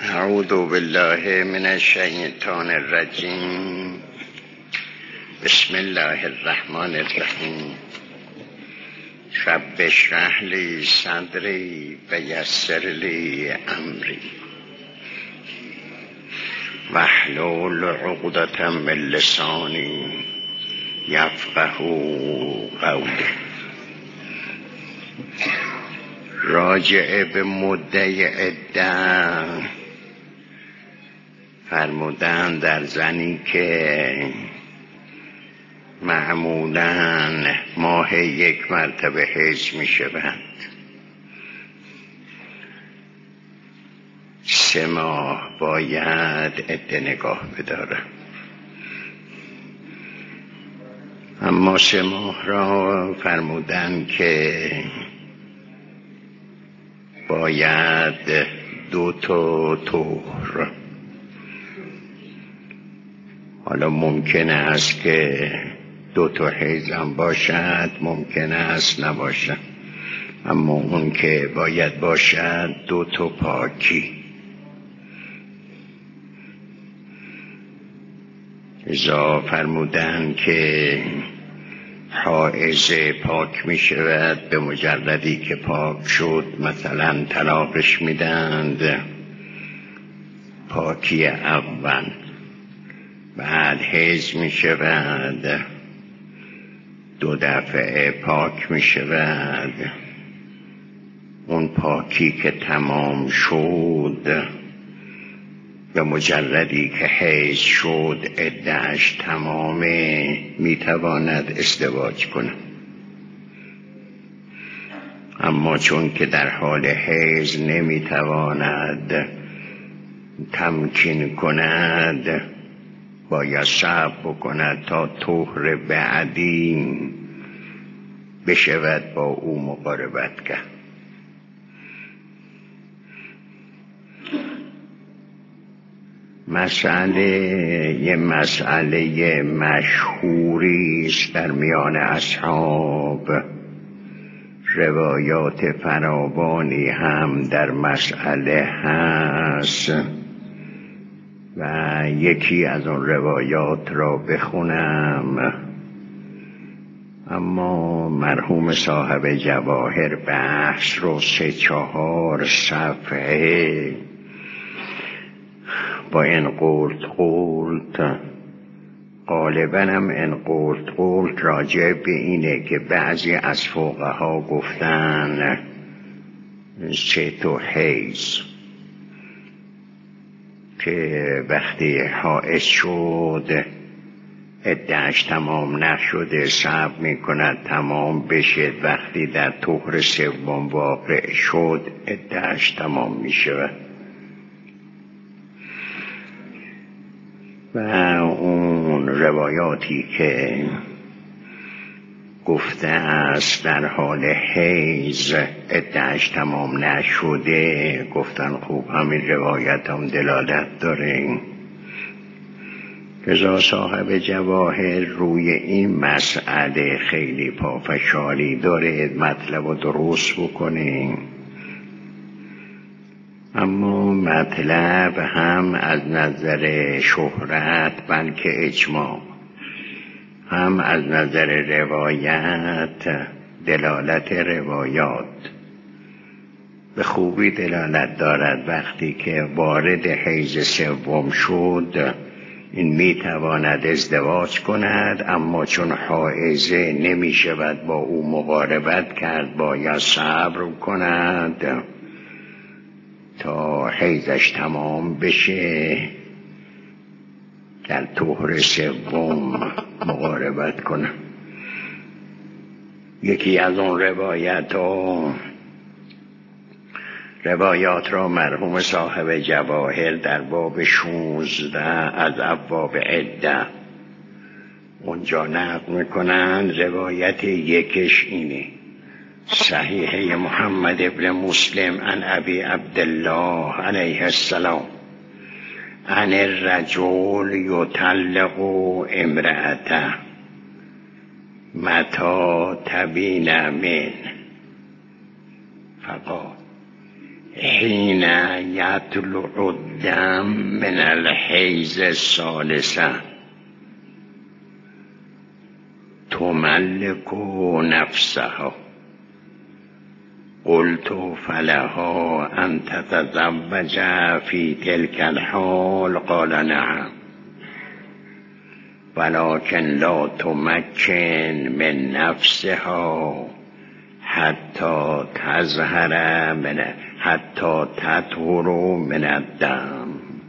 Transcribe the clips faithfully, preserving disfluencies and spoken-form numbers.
اعوذ بالله من الشیطان الرجیم. بسم الله الرحمن الرحیم. رب اشرح لی صدری و یسر لی امری واحلل عقدة من لسانی یفقهوا قولی. راجع به مدعی عده فرمودن در زنی که معمولاً ماه یک مرتبه حیض می شود، سه ماه باید عده نگاه بداره، اما سه ماه را فرمودن که باید دو تا طهر. حالا ممکن است که دو تا حیض هم باشد، ممکن است نباشد، اما اون که باید باشد دو تا پاکی. ازا فرمودن که حائض پاک می شود به مجردی که پاک شد، مثلا طلاقش میدند پاکی اول، بعد حیض می شود دو دفعه پاک می شود، اون پاکی که تمام شد به مجردی که حیض شد عده‌اش تمامه می تواند ازدواج کنه. اما چون که در حال حیض نمی تواند تمکین کند، باید صبر بکند تا طهر بعدی بشود با او مقاربت کرد. مسئله یه مسئله مشهوری است در میان اصحاب، روایات فراوانی هم در مسئله هست و یکی از اون روایات را بخونم، اما مرحوم صاحب جواهر بحث رو سه چهار صفحه با این قلت قلت، غالباً هم این قلت قلت راجع به اینه که بعضی از فقها گفتن سه تا حیض که وقتی حائض شد عده‌اش تمام نشده صبر میکند تمام بشه، وقتی در طهر سوم واقع شد عده‌اش تمام میشود. و اون روایاتی که گفته است در حال حیض عده‌اش تمام نشده، گفتن خوب همین روایت هم دلالت داره. رضا صاحب جواهر روی این مسئله خیلی پافشاری داره مطلب رو درست بکنه، اما مطلب هم از نظر شهرت بلکه اجماع، هم از نظر روایت دلالت روایات به خوبی دلالت دارد. وقتی که وارد حیض سوم شد این میتواند ازدواج کند، اما چون حائضه نمی شود با او مقاربت کرد، باید صبر کند تا حیضش تمام بشه در طهر سوم مقاربت کنه. یکی از اون روایت ها روایات را مرحوم صاحب جواهر در باب شونزده از ابواب عده اونجا نقل میکنند. روایت یکش اینه: صحیح محمد ابن مسلم عن ابی عبدالله علیه السلام عن الرجل یطلق امرأته متى تبین من فقال حین یطلع الدم من الحیض الثالثه تملک نفسها قلت فلها ان تتزوج فی تلک الحال قال نعم ولكن لا تمکن من نفسها حتی تظهر من حتی تطهر من الدم.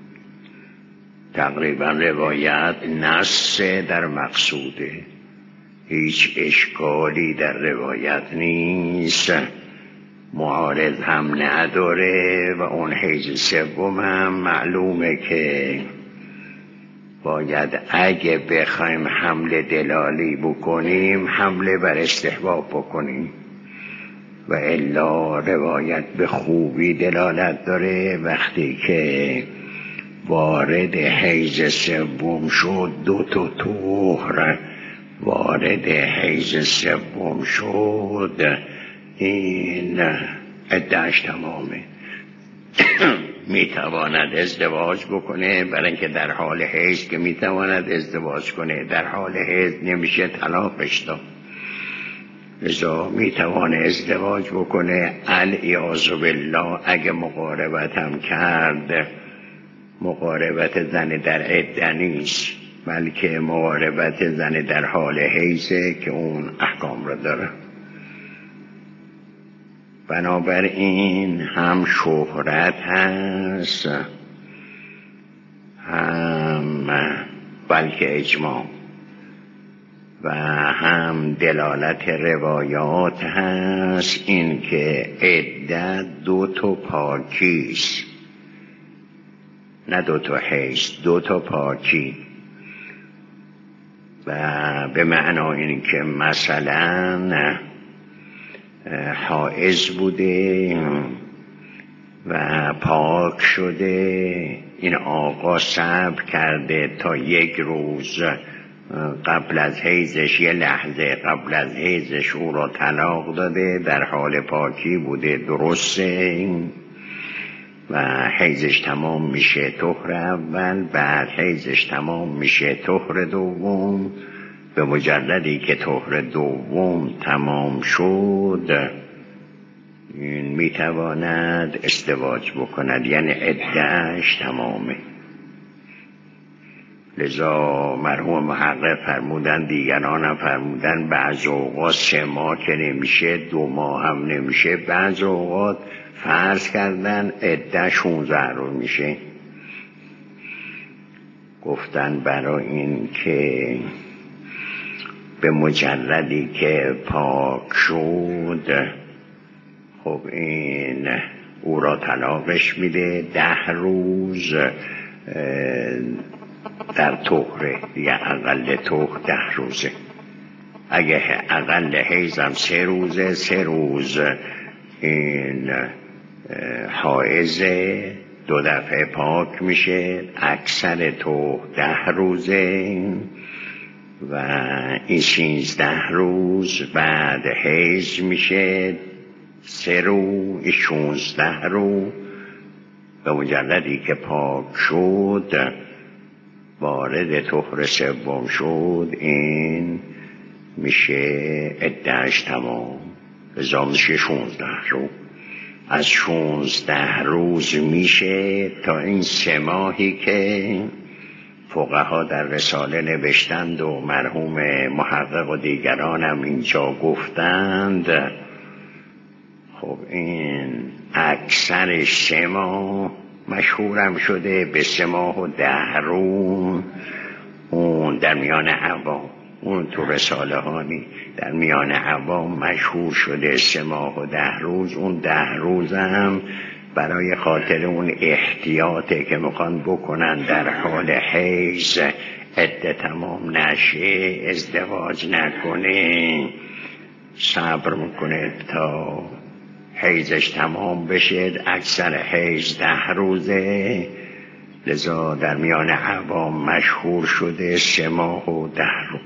تقریبا روایت نص در مقصوده، هیچ اشکالی در روایت نیست، معارض هم نداره و اون حیض سوم هم معلومه که باید اگه بخوایم حمل دلالی بکنیم حمله بر استحباب بکنیم و الا روایت به خوبی دلالت داره. وقتی که وارد حیض سوم شد دو تا طهر وارد حیض سوم شد این عده‌اش تمامه. میتواند ازدواج بکنه، برای اینکه در حال حیض که میتواند ازدواج کنه، در حال حیض نمیشه طلاقش داد، لذا میتوانه ازدواج بکنه. العیاذ بالله اگه مقاربت هم کرد، مقاربت زن در عده نیست بلکه مقاربت زن در حال حیضه که اون احکام را داره. بنابراین هم شهرت هست هم بلکه اجماع و هم دلالت روایات هست این که عدت دو تا پاکیست، نه دو تا حیض، دو تا پاکی. و به معنای این که مثلا حائض بوده و پاک شده، این آقا صبر کرده تا یک روز قبل از حیضش، یه لحظه قبل از حیضش او را طلاق داده، در حال پاکی بوده، درسته، و حیضش تمام میشه طهر اول، بعد حیضش تمام میشه طهر دوم. به مجردی که طهر دوم تمام شد این میتواند ازدواج بکند، یعنی عده‌اش تمامه. لذا مرحوم محقق فرمودن، دیگران هم فرمودن بعض اوقات سه ماه که نمیشه دو ماه هم نمیشه، بعض اوقات فرض کردن عده شونزده رو میشه. گفتن برای این که به مجردی که پاک شد خب این او را طلاقش میده، ده روز در طهره یا اقل طهر ده روزه. اگه اقل حیضم سه روزه، سه روز این حائضه دو دفعه پاک میشه، اکثر طهر ده روزه و این شینزده روز بعد حیض میشه سه رو، این شونزده رو. به مجردی که پاک شد وارد طهر سوم شد این میشه عده‌اش تمام، لذا میشه شونزده رو. از شونزده روز میشه تا این سه ماهی که فقها در رساله نوشتند و مرحوم محقق و دیگران هم اینجا گفتند. خب این اکثرش سه ماه، مشهورم شده به سه ماه و ده روز. اون در میان عوام، اون تو رساله هانی در میان عوام مشهور شده سه ماه و ده روز. اون ده روز هم برای خاطر اون احتیاطه که میخوان بکنن در حال حیض عده تمام نشه، ازدواج نکنه، صبر میکنه تا حیضش تمام بشه. اکثر حیض ده روزه، لذا در میان عوام مشهور شده سه ماه و ده روز.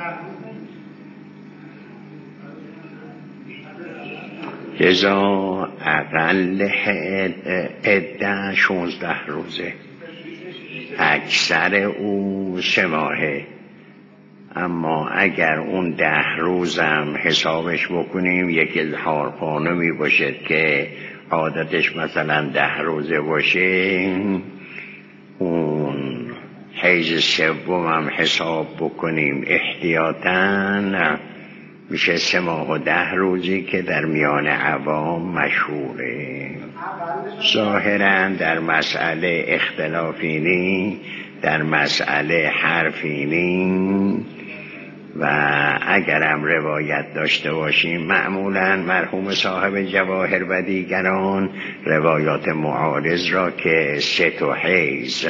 لذا اقل عده شونزده روزه، اکثر او سه ماهه. اما اگر اون ده روزم حسابش بکنیم یک اظهار خانمی باشد که عادتش مثلا ده روزه باشه، اون حیض سوم هم حساب بکنیم احتیاطاً میشه سه ماه و ده روزی که در میان عوام مشهوره. ظاهراً در مسئله اختلافی نی، در مسئله حرفی نی و اگرم روایت داشته باشیم معمولاً مرحوم صاحب جواهر و دیگران روایات معارض را که سه تا حیض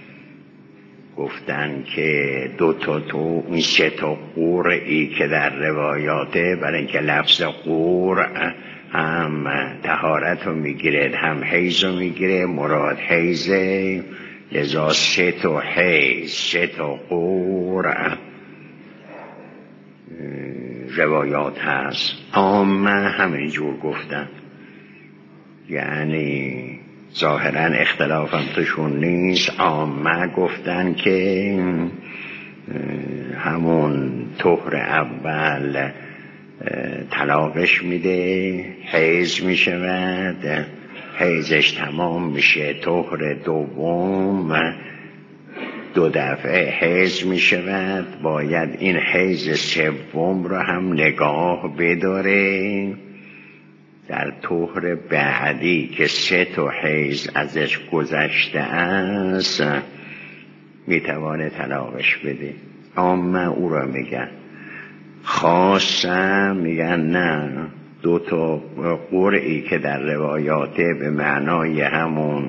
گفتن که دو تا تو این سه تا قرعی که در روایاته، برای اینکه لفظ قرع هم طهارت رو میگیره هم حیض رو میگیره، مراد حیضه، لذا سه تا حیض سه تا قرع روایات هست. عامه همینجور گفتن، یعنی ظاهراً اختلاف هم توشون نیست. عامه گفتن که همون طهر اول طلاقش میده، حیض میشود، حیضش تمام میشه، طهر دوم دو دفعه حیض میشود، باید این حیض سوم رو هم نگاه بداره در طهر بعدی که سه تا حیض ازش گذشته است میتوانه طلاقش بده. اما او را میگن خاصم میگن نه، دو تا قرعی که در روایاته به معنای همون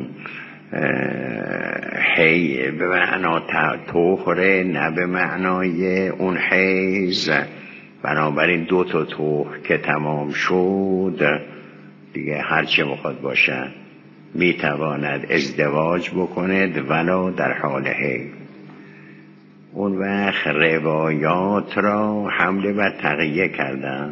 حی به معنا طهره، نه به معنای اون حیض. بنابراین دو تا طهر که تمام شد دیگه هرچه بخواد باشن میتواند ازدواج بکند ولا در حال حیض. اون وقت روایات را حمله بر تقیه کردن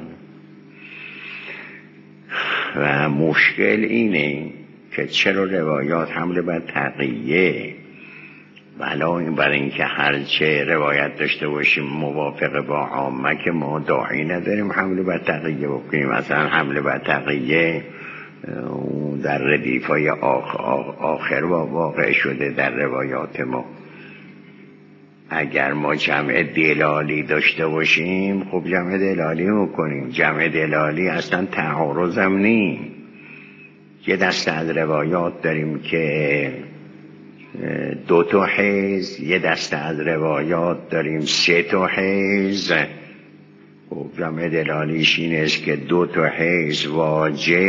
و مشکل اینه که چرا روایات حمله بر تقیه؟ بلا این برای اینکه هرچه روایت داشته باشیم موافق با عامه که ما داعی نداریم حمله بر تقیه بکنیم. مثلا حمله بر تقیه در ردیفای آخر واقع شده در روایات ما. اگر ما جمع دلالی داشته باشیم خب جمع دلالی میکنیم، جمع دلالی اصلا تعارض هم نیم. یه دسته از روایات داریم که دو تا حیض، یه دسته از روایات داریم سه تا حیض. خب جمع دلالیش این است که دو تا حیض واجب